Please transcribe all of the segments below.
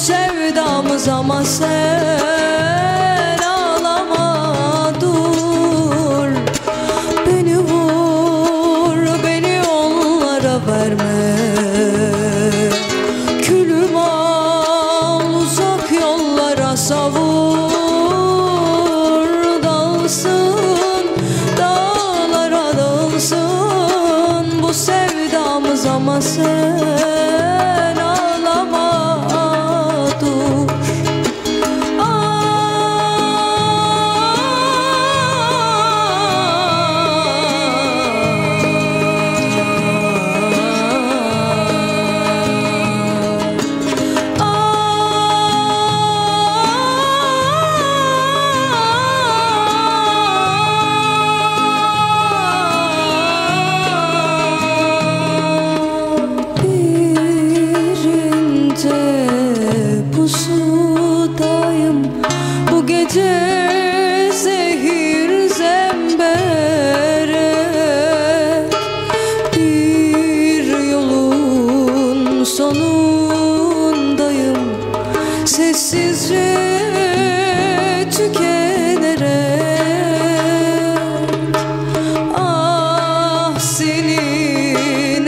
sevdamız ama sen ağlama dur. Beni vur, beni onlara verme. Külüm al, uzak yollara savur. Dalsın, dağlara dalsın bu sevdamız ama sen ağlama dur. Pusudayım bu gece zehir zemberek. Bir yolun sonundayım sessizce tükenerek. Ah senin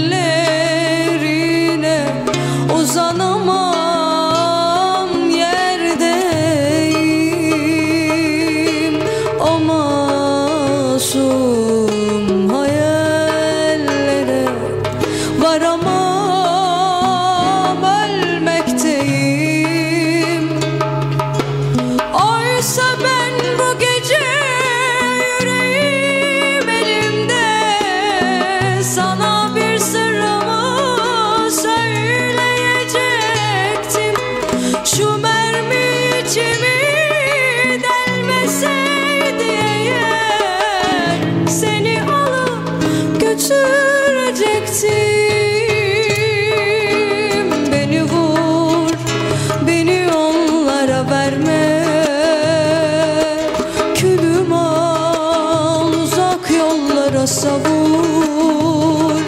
ellerine uzanamam. Masum hayallere varamam, ölmekteyim. Oysa ben bu gece yüreğim elimde sana bir sırrımı söyleyecektim. Şu mermi içimi delmeseydi eğer, seni alıp götürecektim. Beni vur, beni onlara verme. Külüm al, uzak yollara savur.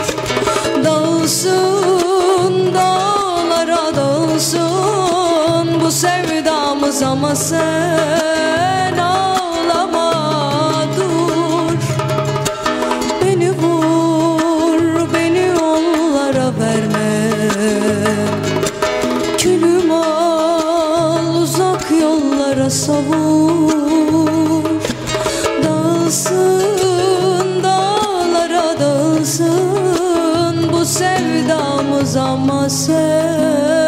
Dağılsın, dağlara dağılsın bu sevdamız ama sen ağlama dur. Beni vur, beni onlara verme. Külüm al, uzak yollara savur. Dağılsın, dağlara dağılsın bu sevdamız ama sen